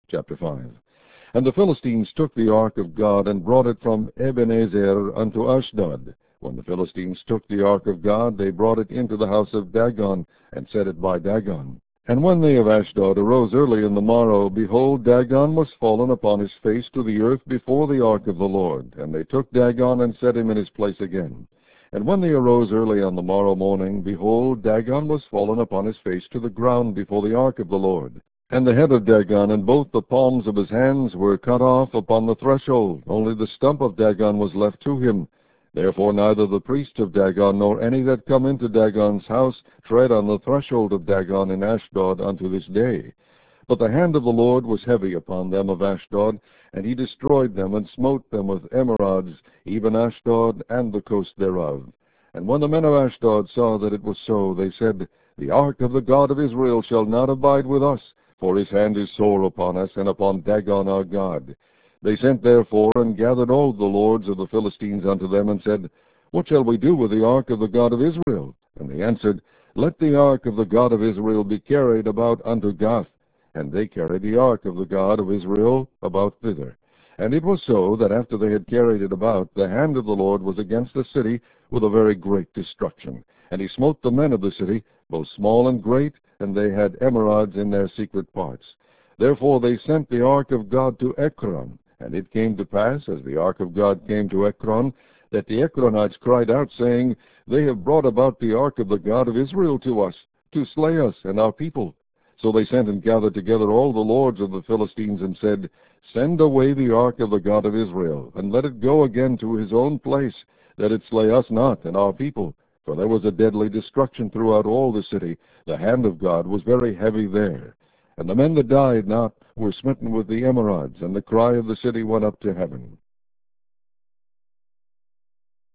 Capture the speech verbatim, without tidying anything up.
Chapter five. And the Philistines took the ark of God, and brought it from Ebenezer unto Ashdod. When the Philistines took the ark of God, they brought it into the house of Dagon, and set it by Dagon. And when they of Ashdod arose early in the morrow, behold, Dagon was fallen upon his face to the earth before the ark of the Lord. And they took Dagon, and set him in his place again. And when they arose early on the morrow morning, behold, Dagon was fallen upon his face to the ground before the ark of the Lord. And the head of Dagon and both the palms of his hands were cut off upon the threshold, only the stump of Dagon was left to him. Therefore neither the priests of Dagon, nor any that come into Dagon's house, tread on the threshold of Dagon in Ashdod unto this day. But the hand of the Lord was heavy upon them of Ashdod, and he destroyed them, and smote them with emerods, even Ashdod and the coast thereof. And when the men of Ashdod saw that it was so, they said, The ark of the God of Israel shall not abide with us, for his hand is sore upon us, and upon Dagon our God. They sent therefore, and gathered all the lords of the Philistines unto them, and said, What shall we do with the ark of the God of Israel? And they answered, Let the ark of the God of Israel be carried about unto Gath. And they carried the ark of the God of Israel about thither. And it was so, that after they had carried it about, the hand of the Lord was against the city with a very great destruction. And he smote the men of the city, both small and great, and they had emerods in their secret parts. Therefore they sent the ark of God to Ekron. And it came to pass, as the ark of God came to Ekron, that the Ekronites cried out, saying, They have brought about the ark of the God of Israel to us, to slay us and our people. So they sent and gathered together all the lords of the Philistines, and said, Send away the ark of the God of Israel, and let it go again to his own place, that it slay us not and our people. For there was a deadly destruction throughout all the city. The hand of God was very heavy there. And the men that died not were smitten with the emerods, and the cry of the city went up to heaven.